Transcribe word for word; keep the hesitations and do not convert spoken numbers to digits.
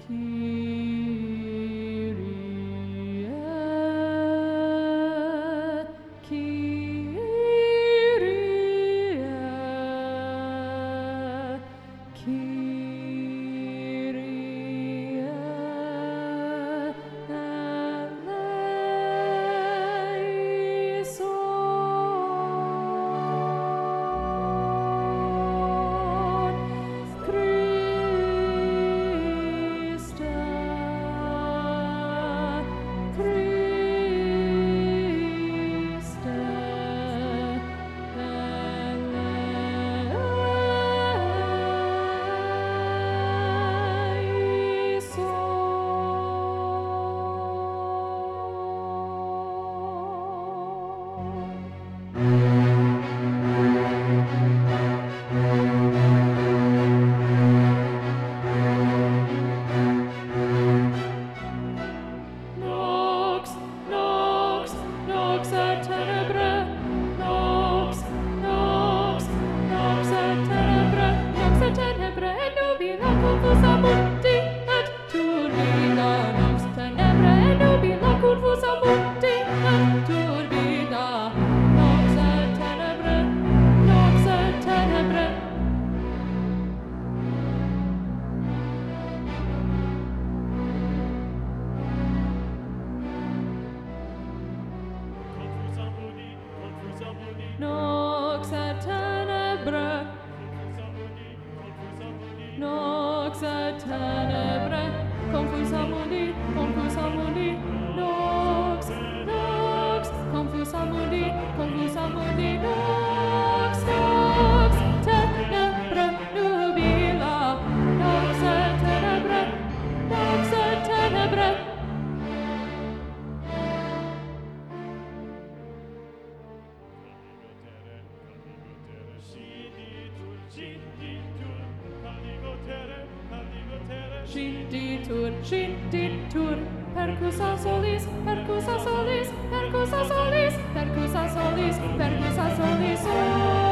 Nox et tenebrae, nox et tenebrae, confusa mundi, confusa mundi, nox, nox, confusa mundi, confusa mundi, nox, nox, tenebrae nubila, nox et tenebrae, nox et tenebrae. Scinditur, scinditur, percussa solis, percussa solis, percussa solis, percussa solis, percussa solis,